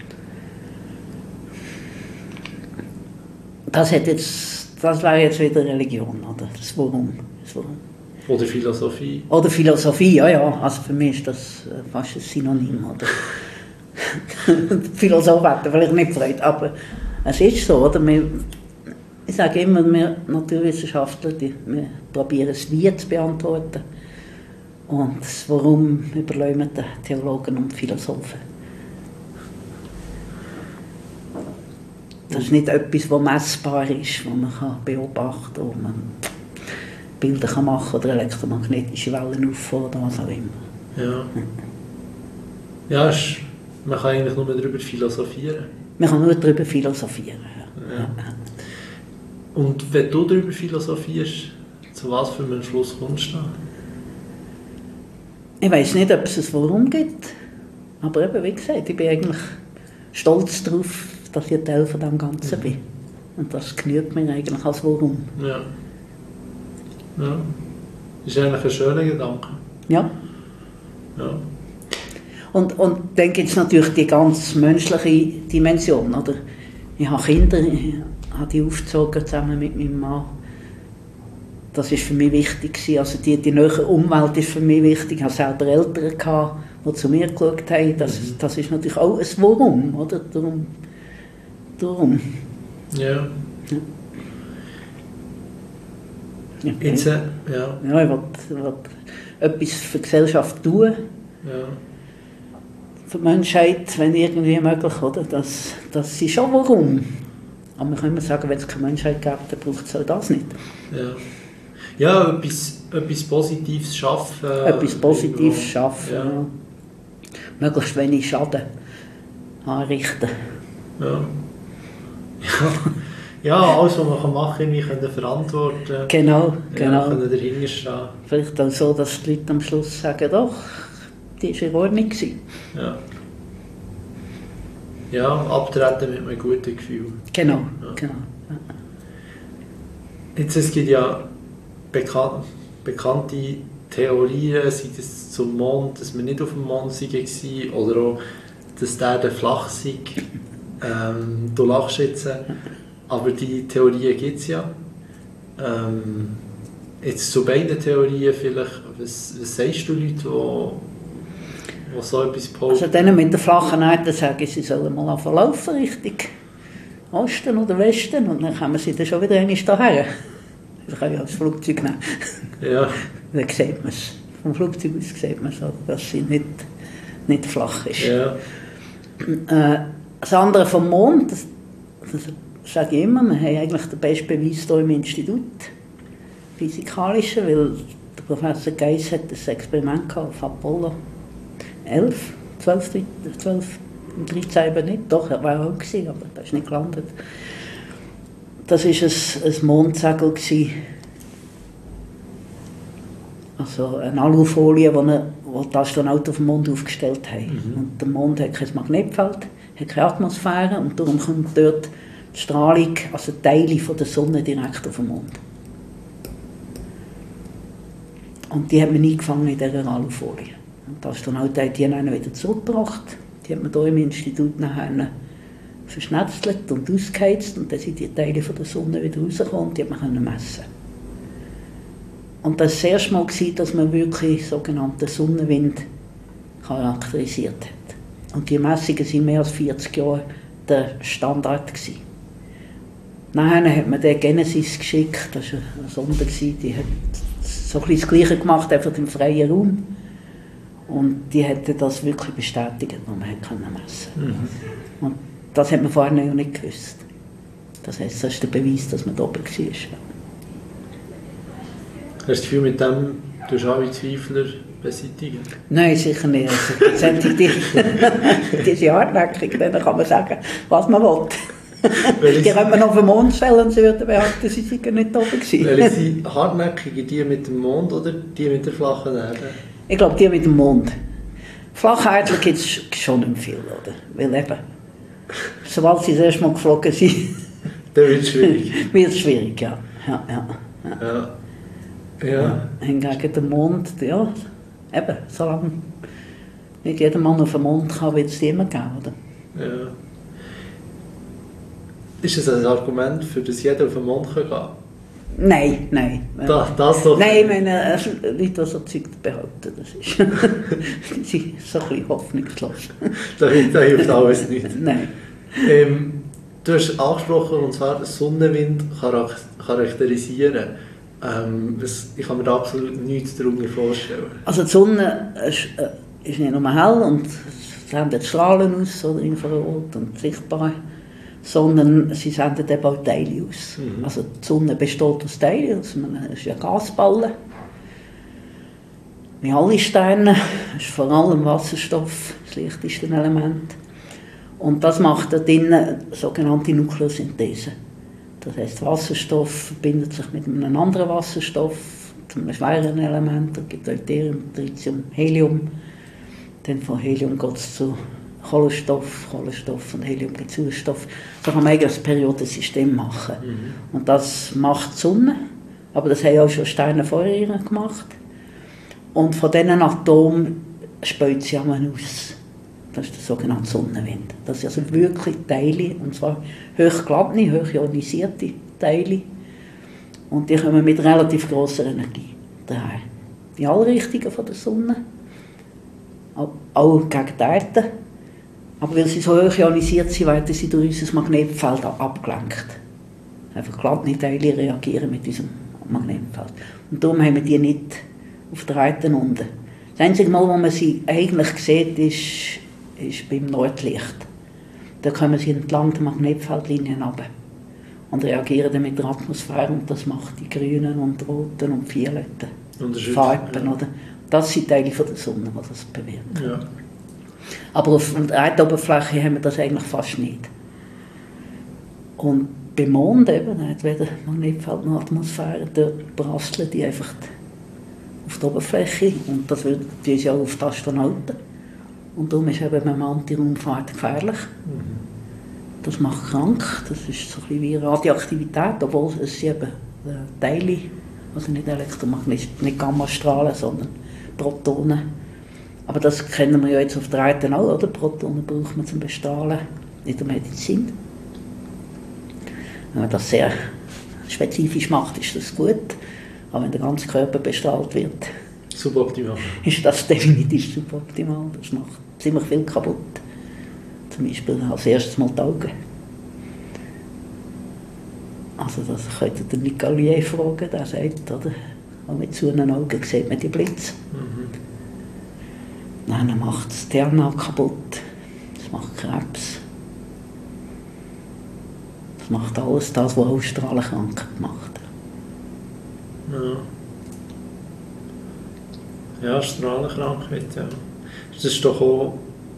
S2: Das wäre jetzt wieder Religion, oder? Das Warum.
S3: Oder Philosophie.
S2: Oder Philosophie, ja. Also für mich ist das fast ein Synonym, oder? Philosophen hätten vielleicht nicht Freude, aber es ist so, oder? Ich sage immer, wir Naturwissenschaftler, wir probieren es Wie zu beantworten. Und das Warum überlassen wir den Theologen und Philosophen. Das ist nicht etwas, das messbar ist, das man beobachten kann, wo man Bilder machen kann oder elektromagnetische Wellen auffahren oder was auch immer.
S3: Ja. Ja, man kann eigentlich nur darüber philosophieren.
S2: Man kann nur darüber philosophieren.
S3: Ja. Und wenn du darüber philosophierst, zu was für einem Schluss kommst du da?
S2: Ich weiss nicht, ob es ein Warum gibt, aber eben, wie gesagt, ich bin eigentlich stolz darauf, dass ich ein Teil von dem Ganzen bin. Und das genügt mir eigentlich als Warum.
S3: Ja. Ja. Das ist eigentlich ein schöner Gedanke.
S2: Ja.
S3: Ja.
S2: Und dann gibt es natürlich die ganz menschliche Dimension, oder? Ich habe Kinder, ich habe die aufgezogen zusammen mit meinem Mann. Das war für mich wichtig. Also die nahe Umwelt ist für mich wichtig. Ich hatte selber Eltern, die zu mir geschaut haben. Das ist natürlich auch ein Warum, oder? Darum.
S3: Ja.
S2: Ja.
S3: Jetzt, ja.
S2: Ja, ich will etwas für die Gesellschaft tun.
S3: Ja.
S2: Für die Menschheit, wenn irgendwie möglich, oder? Das ist schon Warum. Aber wir können immer sagen, wenn es keine Menschheit gibt, dann braucht es auch das nicht.
S3: Ja. Ja, etwas Positives schaffen.
S2: Etwas Positives schaffen,
S3: ja.
S2: Ja. Möglichst wenig Schaden anrichten.
S3: Ja. Ja, alles, was man machen kann, wir können verantworten.
S2: Genau.
S3: Ja, können dahinter stehen.
S2: Vielleicht auch so, dass die Leute am Schluss sagen, doch, die war in Ordnung.
S3: Ja. Ja, abtreten mit einem guten Gefühl.
S2: Genau,
S3: Ja.
S2: genau.
S3: Jetzt, es gibt ja bekannte Theorien, sei es zum Mond, dass wir nicht auf dem Mond waren, oder auch, dass der flach sei. Du lachst jetzt, aber die Theorien gibt es ja. Jetzt zu beiden Theorien vielleicht, was sagst du Leute, die so etwas behaupten?
S2: Also denen mit der flachen Erde sagen, sie sollen mal laufen, Richtung Osten oder Westen, und dann kommen sie dann schon wieder einmal hierher. Das kann ja das Flugzeug nehmen.
S3: Ja.
S2: Dann sieht man es. Vom Flugzeug aus sieht man es, dass sie nicht flach ist.
S3: Ja.
S2: Das andere vom Mond, das sage ich immer, wir haben eigentlich den besten Beweis hier im Institut, physikalischen, weil der Professor Geiss hat ein Experiment auf Apollo 11, 12, 13 eben nicht, doch, er war auch gewesen, aber das ist nicht gelandet. Das war ein Mondsegel, also eine Alufolie, die die Astronauten auf dem Mond aufgestellt haben.
S3: Mhm.
S2: Und der Mond hat kein Magnetfeld, hat keine Atmosphäre und darum kommt dort die Strahlung, also Teile von der Sonne direkt auf den Mond. Und die hat man eingefangen in dieser Alufolie. Und die Astronauten haben die dann wieder zurückgebracht. Die hat man hier im Institut nachher verschnetzelt und ausgeheizt und dann sind die Teile von der Sonne wieder rausgekommen und die hat man messen. Und das war das erste Mal, dass man wirklich sogenannten Sonnenwind charakterisiert hat. Und die Messungen waren mehr als 40 Jahre der Standard gewesen. Nachher hat man den Genesis geschickt, das war eine Sonde, die hat so ein bisschen das Gleiche gemacht, einfach im freien Raum. Und die hätte das wirklich bestätigt, was man messen konnte. Mhm. Und das hat man vorher noch nicht gewusst. Das heisst, das ist der Beweis, dass man da oben war.
S3: du das Gefühl, mit dem tust du alle Zweifler beseitigen?
S2: Nein, sicher nicht. Also, die sind hartnäckig, dann kann man sagen, was man will. Die können wir noch auf den Mond stellen und sie würden behaupten, sie seien nicht oben gewesen.
S3: Welche sind hartnäckige, die mit dem Mond oder die mit der flachen Erde?
S2: Ich glaube, die mit dem Mond. Flacherdler gibt es schon nicht viel, oder? Weil eben, sobald sie das erste Mal geflogen sind,
S3: dann wird es schwierig.
S2: Wird es schwierig, ja.
S3: Ja.
S2: Hingegen der Mond, ja, eben, solange nicht jeder Mann auf den Mond kann, wird es die immer geben, oder?
S3: Ja. Ist das ein Argument, für das jeder auf den Mond gehen kann?
S2: Nein.
S3: Das doch.
S2: Nein, ich meine, Leute, die so Zeug behaupten, das ist die sind so ein bisschen hoffnungslos.
S3: Da hilft alles nicht.
S2: Nein.
S3: Du hast angesprochen, und zwar Sonnenwind charakterisieren. Ich kann mir da absolut nichts darunter vorstellen.
S2: Also die Sonne ist nicht nur hell und es sendet Strahlen aus, oder Infrarot und sichtbar, sondern sie senden eben auch Teile aus. Also die Sonne besteht aus Teilen, also es ist ein Gasballen. Wie alle Sterne ist vor allem Wasserstoff das leichteste Element. Und das macht da drinnen sogenannte Nukleosynthese. Das heisst, Wasserstoff verbindet sich mit einem anderen Wasserstoff, zu einem schwereren Element, da gibt es Deuterium, Tritium, Helium. Dann von Helium geht es zu Kohlenstoff und Helium gibt Sauerstoff. So kann man eigentlich ein Periodensystem machen. Und das macht die Sonne, aber das haben auch schon Sterne vorher gemacht. Und von diesen Atomen spült sie einmal aus. Das ist der sogenannte Sonnenwind. Das sind also wirklich Teile, und zwar hochgeladene, hochionisierte Teile. Und die kommen mit relativ grosser Energie daher. In alle Richtungen von der Sonne, auch gegen die Erde. Aber weil sie so hoch ionisiert sind, werden sie durch unser Magnetfeld abgelenkt. Einfach geladene Teile reagieren mit unserem Magnetfeld. Und darum haben wir die nicht auf der Erde unten. Das einzige Mal, wo man sie eigentlich sieht, ist beim Nordlicht. Da kommen sie entlang der Magnetfeldlinien runter und reagieren dann mit der Atmosphäre, und das macht die grünen und roten und violetten Farben. Ja. Oder? Das sind Teile von der Sonne, die das bewirken.
S3: Ja.
S2: Aber auf der Erdoberfläche haben wir das eigentlich fast nicht. Und beim Mond eben, da hat weder Magnetfeld noch Atmosphäre, dort prasseln die einfach auf der Oberfläche, und das wird uns auch auf die Astronauten. Und darum ist eben eine Antiraumfahrt gefährlich. Das macht krank, das ist so ein bisschen wie Radioaktivität, obwohl es eben Teile, also nicht Elektromagnet, nicht Gammastrahlen, sondern Protonen. Aber das kennen wir ja jetzt auf der Erde auch, oder? Protonen braucht man zum Bestrahlen in der Medizin. Wenn man das sehr spezifisch macht, ist das gut. Aber wenn der ganze Körper bestrahlt wird,
S3: suboptimal.
S2: Ist das definitiv suboptimal. Das macht ziemlich viel kaputt. Zum Beispiel als erstes mal die Augen. Also das könnte der Nicolier fragen, der sagt, oder? Und mit so einen Augen sieht man die Blitze. Dann macht das DNA kaputt. Das macht Krebs. Das macht alles das, was auch Strahlenkrankheit macht.
S3: Ja, Strahlenkrankheit, ja. Das ist doch auch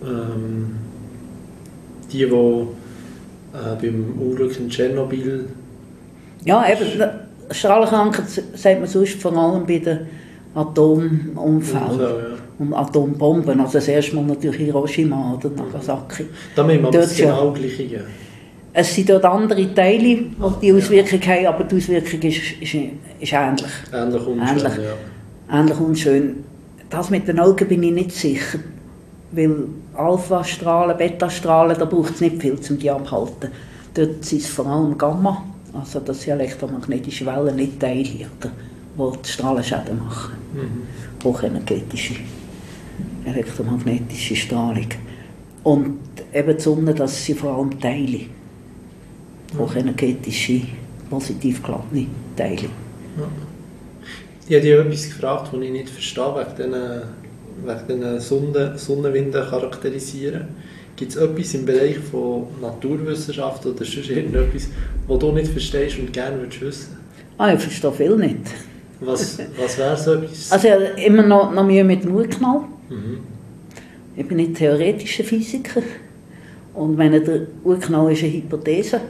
S3: die beim Unglück in Tschernobyl...
S2: Ja, eben, Strahlenkrankheit sagt man sonst vor allem bei den Atomunfällen und Atombomben. Also das erste Mal natürlich Hiroshima oder Nagasaki.
S3: Da müssen wir das genau Gleiche.
S2: Es sind dort andere Teile, die die Auswirkung haben, aber die Auswirkung ist ähnlich.
S3: Ähnlich unschön,
S2: Ähnlich unschön. Das mit den Augen bin ich nicht sicher, weil Alpha-Strahlen, Beta-Strahlen, da braucht es nicht viel, um die abzuhalten. Dort sind es vor allem Gamma, also das sind elektromagnetische Wellen, nicht Teile, die die Strahlenschäden machen. Hochenergetische, elektromagnetische Strahlung. Und eben die Sonne, das sind vor allem Teile. Hochenergetische, positiv geladene Teile.
S3: Ich habe dich etwas gefragt, das ich nicht verstehe, wegen diesen Sonnenwinden charakterisieren. Gibt es etwas im Bereich von Naturwissenschaft oder sonst irgendetwas, das du nicht verstehst und gerne wissen würdest?
S2: Ich verstehe viel nicht.
S3: Was wäre so etwas?
S2: Also immer noch Mühe mit dem Urknall.
S3: Mhm.
S2: Ich bin nicht theoretischer Physiker. Und wenn der Urknall ist eine Hypothese.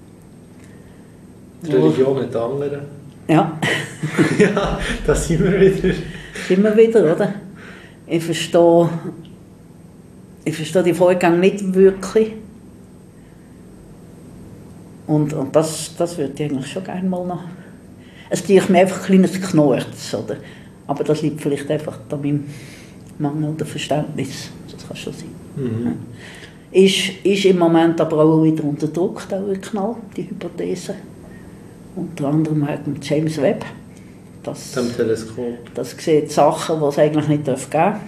S3: Die Religion hat andere.
S2: Ja.
S3: Ja, das sind wir wieder.
S2: Immer wieder, oder? Ich verstehe die Vorgänge nicht wirklich. Und das würde ich eigentlich schon gerne mal noch... Es tut mir einfach ein kleines Knurz, oder? Aber das liegt vielleicht einfach an meinem mangelnden Verständnis. Das kann schon sein.
S3: Mhm.
S2: Ist im Moment aber auch wieder unter Druck, der Urknall, die Hypothese. Unter anderem wegen James Webb.
S3: Dem Teleskop.
S2: Das sieht Sachen, die es eigentlich nicht geben darf.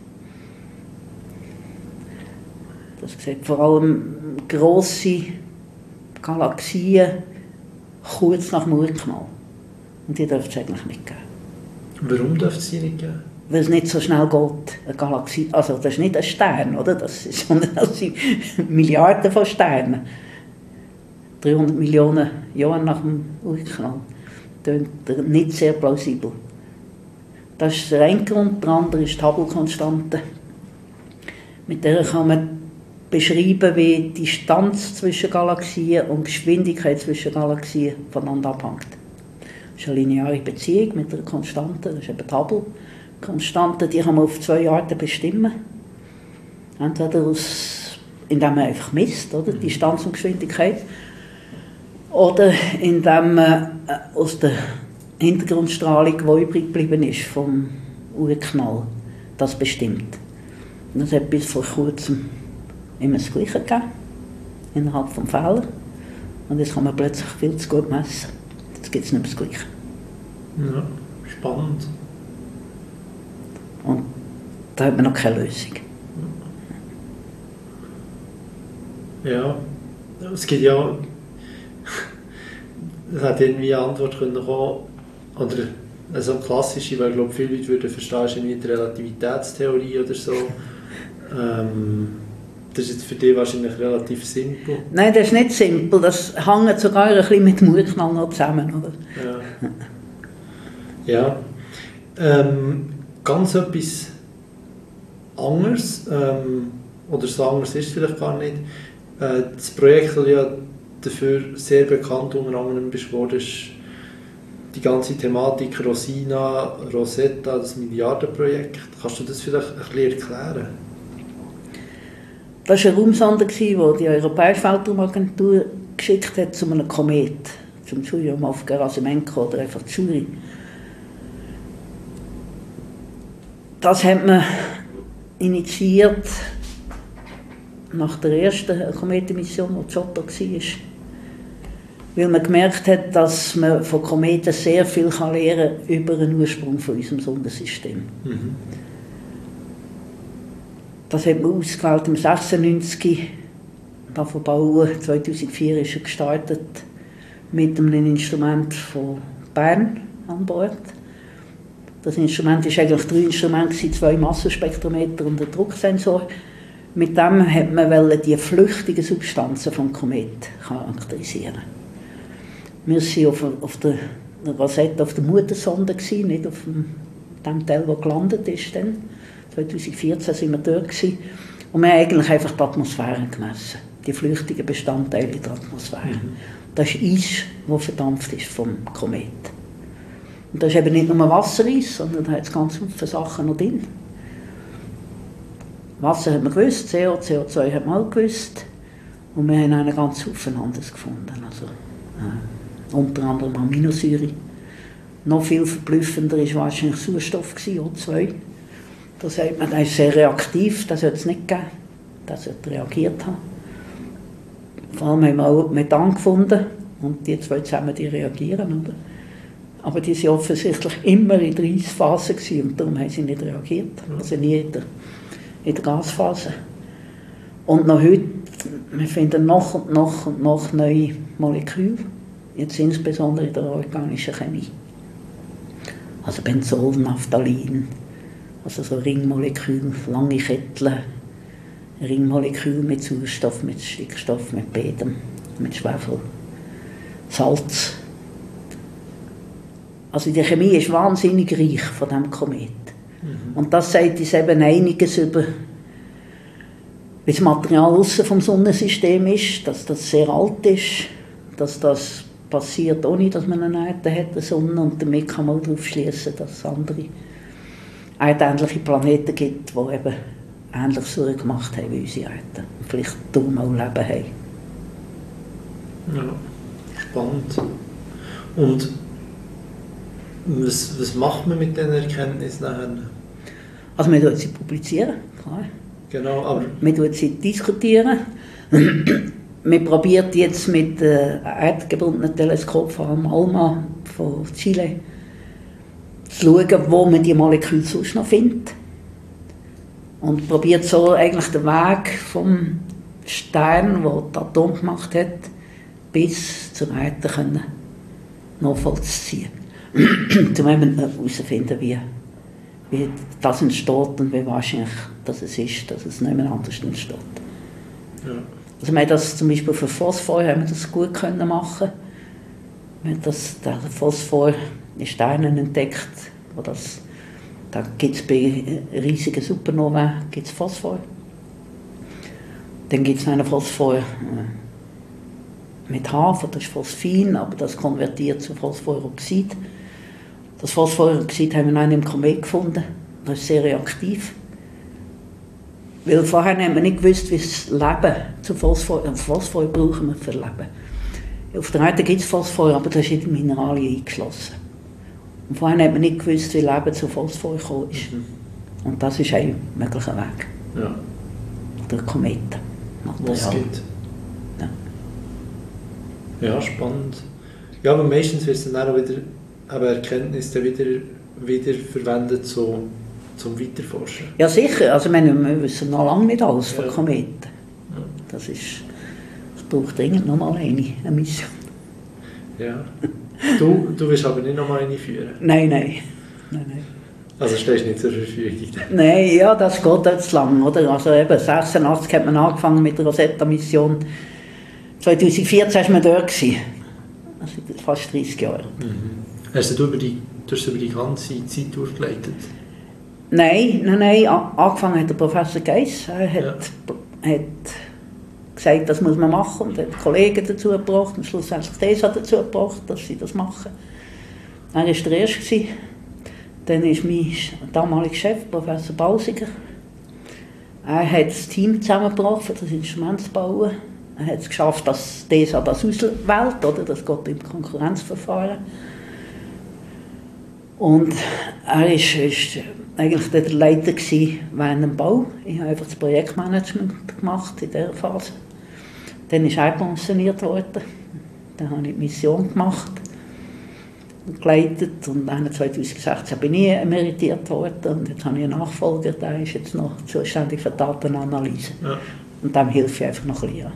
S2: Das sieht vor allem grosse Galaxien kurz nach dem Urknall. Und die dürfte es eigentlich nicht geben.
S3: Warum dürfte es sie nicht geben?
S2: Weil es nicht so schnell geht, eine Galaxie. Also das ist nicht ein Stern, oder? Sondern das sind Milliarden von Sternen. 300 Millionen Jahre nach dem Urknall. Das ist nicht sehr plausibel. Das ist der eine Grund. Der andere ist die Hubble-Konstante. Mit der kann man beschreiben, wie die Distanz zwischen Galaxien und die Geschwindigkeit zwischen Galaxien voneinander abhängt. Das ist eine lineare Beziehung mit einer Konstante, das ist eben die Hubble-Konstante, die kann man auf 2 Arten bestimmen. Entweder indem man einfach misst, oder? Die Distanz und Geschwindigkeit, oder indem man aus der Hintergrundstrahlung, die übrig geblieben ist vom Urknall, das bestimmt. Und das hat bis vor kurzem immer das Gleiche gegeben, innerhalb des Fehlers. Und jetzt kann man plötzlich viel zu gut messen. Jetzt gibt es nicht mehr das Gleiche.
S3: Ja, spannend.
S2: Und da hat man noch keine Lösung.
S3: Ja, es gibt ja... Es hat irgendwie eine Antwort können kommen, oder also eine klassische, weil ich glaube, viele Leute würden verstehen, ist irgendwie die Relativitätstheorie oder so. Das ist jetzt für dich wahrscheinlich relativ simpel.
S2: Nein, das ist nicht simpel. Das hängt sogar ein bisschen mit dem Urknall noch zusammen, oder?
S3: Ja. Ganz etwas anderes, oder so anders ist es vielleicht gar nicht. Das Projekt, das ja dafür sehr bekannt unter anderem wurde, ist die ganze Thematik Rosina, Rosetta, das Milliardenprojekt. Kannst du das vielleicht ein bisschen erklären?
S2: Das war eine Raumsonde, die die Europäische Weltraumagentur geschickt hat zu einem Komet, zum Churyumov auf Gerasimenko oder einfach Chury. Das hat man initiiert nach der ersten Kometenmission, die Giotto war, weil man gemerkt hat, dass man von Kometen sehr viel lernen kann über den Ursprung von unserem Sonnensystem. Mhm. Das hat man ausgewählt im 1996, davon bauen. 2004 ist er gestartet mit einem Instrument von Bern an Bord. Das Instrument war eigentlich 3 Instrumente, 2 Massenspektrometer und ein Drucksensor. Mit dem hat man die flüchtigen Substanzen vom Komet charakterisieren. Wir waren auf der Rosetta auf der Muttersonde, nicht auf dem Teil, der gelandet ist. Dann. 2014 waren wir dort und wir haben eigentlich einfach die Atmosphäre gemessen, die flüchtigen Bestandteile der Atmosphäre. Mhm. Das ist Eis, das verdampft ist vom Komet. Und das ist eben nicht nur Wassereis, sondern da hat es ganz viele Sachen noch drin. Wasser hat man gewusst, CO2 hat man auch gewusst. Und wir haben einen ganz Haufen anderes gefunden. Also, unter anderem Aminosäure. Noch viel verblüffender war wahrscheinlich Sauerstoff, O2. Da sagt man, der ist sehr reaktiv, das sollte es nicht geben. Das sollte reagiert haben. Vor allem haben wir auch Methan gefunden. Und die 2 zusammen, die reagieren. Oder? Aber die waren offensichtlich immer in der Eisphase und darum haben sie nicht reagiert. Also nie in der Gasphase. Und noch heute, wir finden noch und noch neue Moleküle, jetzt insbesondere in der organischen Chemie. Also Benzol, Naphthalin, also so Ringmoleküle, lange Ketteln, Ringmoleküle mit Sauerstoff, mit Stickstoff, mit Beton, mit Schwefel, Salz. Also die Chemie ist wahnsinnig reich von diesem Komet. Und das sagt uns eben einiges über, wie das Material aussen vom Sonnensystem ist, dass das sehr alt ist, dass das passiert, ohne dass man eine Erde hat, eine Sonne, und damit kann man darauf schließen, dass es andere erdähnliche Planeten gibt, die eben Ähnliches gemacht haben wie unsere Erde und vielleicht darum auch Leben haben.
S3: Ja, spannend. Und was macht man mit diesen Erkenntnissen nachher?
S2: Also man tut sie publizieren, klar.
S3: Genau, aber...
S2: Man tut sie diskutieren. Man probiert jetzt mit erdgebundenen Teleskop, vor allem ALMA von Chile, zu schauen, wo man die Moleküle sonst noch findet. Und probiert so eigentlich den Weg vom Stern, der das Atom gemacht hat, bis zur Erde können nachvollziehen. Um herauszufinden, wie das entsteht und wie wahrscheinlich dass es ist, dass es nicht mehr anders entsteht.
S3: Ja.
S2: Also wir haben das zum Beispiel für Phosphor haben wir das gut können machen. Wir haben den Phosphor in Sternen entdeckt. Da gibt es bei riesigen Supernovae gibt's Phosphor. Dann gibt es einen Phosphor mit H, das ist Phosphin, aber das konvertiert zu Phosphoroxid. Das Phosphoroxid haben wir noch im Komet gefunden. Das ist sehr reaktiv. Weil vorher haben wir nicht gewusst, wie das Leben zu Phosphor... Phosphor brauchen wir für Leben. Auf der Erde gibt es Phosphor, aber das ist in die Mineralien eingeschlossen. Und vorher haben wir nicht gewusst, wie Leben zu Phosphor gekommen ist. Und das ist ein möglicher Weg.
S3: Ja.
S2: Durch Kometen.
S3: Was es gibt.
S2: Ja.
S3: Ja, spannend. Ja, aber meistens wird es dann auch wieder Erkenntnisse wieder verwendet zum Weiterforschen.
S2: Ja, sicher. Also wir wissen noch lange nicht alles von Kometen.
S3: Ja.
S2: Das braucht dringend noch mal eine Mission.
S3: Ja. Du willst aber nicht noch mal eine führen?
S2: Nein.
S3: Also stehst du nicht zur Verfügung?
S2: Nein, ja, das geht jetzt lang, oder? Also eben, 1986 hat man angefangen mit der Rosetta-Mission. 2014 war man dort. Also fast 30 Jahre.
S3: Mhm. Hast du über die ganze Zeit durchgeleitet?
S2: Nein. Angefangen hat der Professor Geiss. Er hat gesagt, das muss man machen, und hat Kollegen dazu gebracht und schlussendlich die ESA dazu gebracht, dass sie das machen. Er war der Erste. Dann ist mein damaliger Chef, Professor Balsiger. Er hat das Team zusammengebracht, für das Instrument zu bauen. Er hat es geschafft, dass die ESA das auswählt, oder? Das geht im Konkurrenzverfahren. Und er war eigentlich der Leiter während dem Bau. Ich habe einfach das Projektmanagement gemacht in dieser Phase. Dann ist er pensioniert worden. Dann habe ich die Mission gemacht und geleitet. Und dann 2016 bin ich emeritiert worden. Und jetzt habe ich einen Nachfolger, der ist jetzt noch zuständig für Datenanalyse. Ja. Und dem hilft ich einfach noch ein bisschen.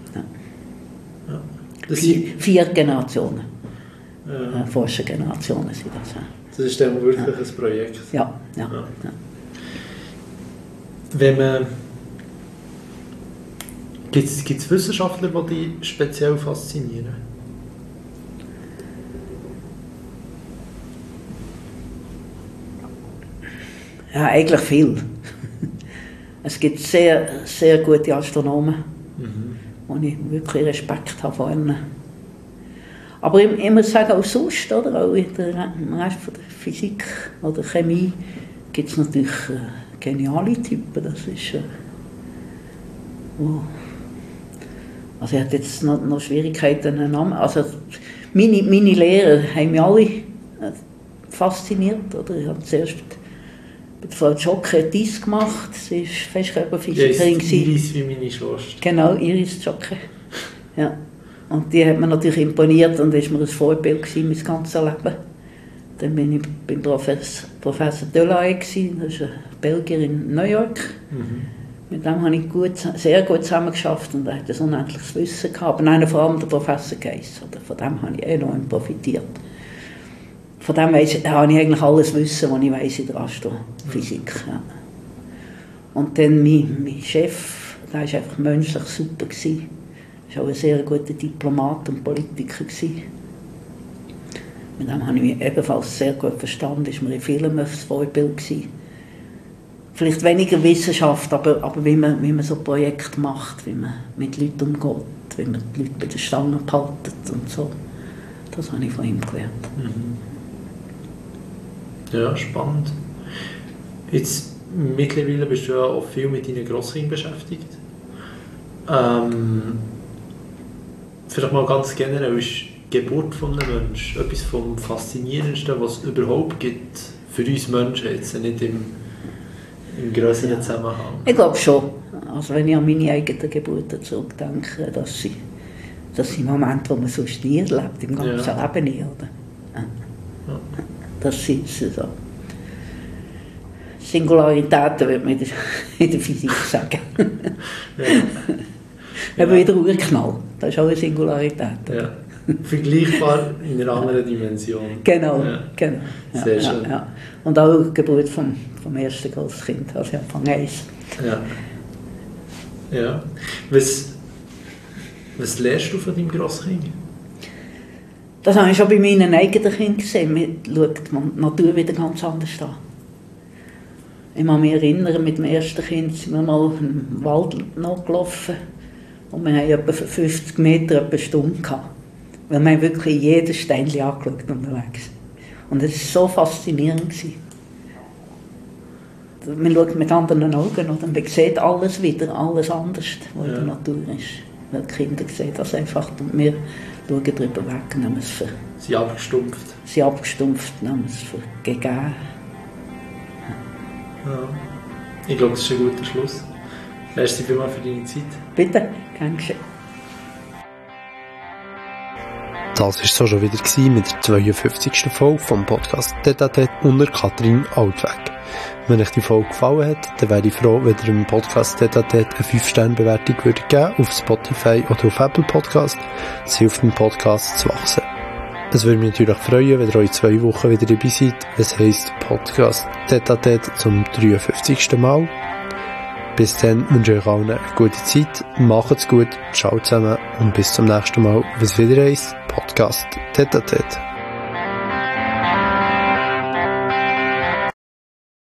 S2: Ja. 4 Generationen. Ja. Forschergenerationen sind das.
S3: Das ist dann wirklich ein Projekt.
S2: Ja.
S3: Wenn man... Gibt es Wissenschaftler, die dich speziell faszinieren?
S2: Ja, eigentlich viel. Es gibt sehr, sehr gute Astronomen, wo ich wirklich Respekt habe vor ihnen. Aber ich muss sagen, auch sonst, oder? Auch im Rest von der Physik oder Chemie gibt es natürlich geniale Typen. Das ist, also ich hatte jetzt noch Schwierigkeiten, einen Namen. Also meine Lehrer haben mich alle fasziniert. Oder? Ich habe zuerst mit Frau Jocke dies gemacht. Sie war Festkörperphysikerin.
S3: Ja, Iris wie meine Schwester.
S2: Genau, Iris Jocke. Ja. Und die hat mir natürlich imponiert und war mir ein Vorbild mein ganzes Leben. Dann bin ich beim Professor Delahaye, das ist ein Belgier in New York. Mit dem habe ich sehr gut zusammengearbeitet und er hat ein unendliches Wissen gehabt. Aber vor allem der Professor Geiss, von dem habe ich enorm profitiert. Von dem habe ich eigentlich alles Wissen, was ich weiss in der Astrophysik. Ja. Und dann mein Chef, der war einfach menschlich super. Er war auch ein sehr guter Diplomat und Politiker. Mit dem habe ich mich ebenfalls sehr gut verstanden. Ist mir in vielem ein Vorbild gewesen. Vielleicht weniger Wissenschaft, aber wie man so Projekte macht, wie man mit Leuten umgeht, wie man die Leute bei der Stange behaltet und so. Das habe ich von ihm gelernt.
S3: Ja, spannend. Jetzt, mittlerweile bist du ja auch viel mit deinen Grosskindern beschäftigt. Vielleicht mal ganz generell, ist die Geburt von einem Menschen etwas vom Faszinierendsten, was es überhaupt gibt für uns Menschen, jetzt nicht im grösseren Zusammenhang?
S2: Ich glaube schon. Also wenn ich an meine eigenen Geburten zurückdenke, das sind Momente, die man sonst nie erlebt, im ganzen Leben nicht. Oder? Ja. Das sind so Singularitäten, würde man in der Physik sagen. Eben wieder Urknall, das ist auch eine Singularität.
S3: Ja. Vergleichbar in einer anderen Dimension.
S2: Genau, genau. Ja,
S3: sehr schön.
S2: Ja. Und auch die Geburt vom ersten Großkind, also Anfang 1.
S3: Ja. Was lernst du von deinem Grosskind?
S2: Das habe ich schon bei meinen eigenen Kindern gesehen. Man schaut die Natur wieder ganz anders an. Ich kann mich erinnern, mit dem ersten Kind sind wir mal im Wald nachgelaufen und wir haben etwa 50 Meter eine Stunde gehabt. Weil wir haben wirklich jedes Steinchen angeschaut unterwegs. Und es war so faszinierend. Man schaut mit anderen Augen und man sieht alles wieder, alles anders, was in der Natur ist. Weil die Kinder sehen das einfach und wir schauen darüber weg, nehmen es für...
S3: Sie abgestumpft.
S2: Nehmen es für gegeben.
S3: Ja. Ich glaube, das ist ein guter Schluss. Merci vielmals für deine Zeit.
S2: Bitte, gern geschehen.
S1: Das war es so schon wieder mit der 52. Folge vom Podcast «Tête-à-Tête» unter Katrin Altweg. Wenn euch die Folge gefallen hat, dann wäre ich froh, wenn ihr dem Podcast «Tête-à-Tête» eine 5-Sterne-Bewertung geben würdet auf Spotify oder auf Apple Podcast. Es hilft dem Podcast zu wachsen. Es würde mich natürlich freuen, wenn ihr euch in 2 Wochen wieder dabei seid. Es heisst Podcast «Tête-à-Tête» zum 53. Mal. Bis dann wünsche ich euch allen eine gute Zeit, macht's gut, ciao zusammen und bis zum nächsten Mal, wenn es wieder heisst Podcast «Tête-à-Tête».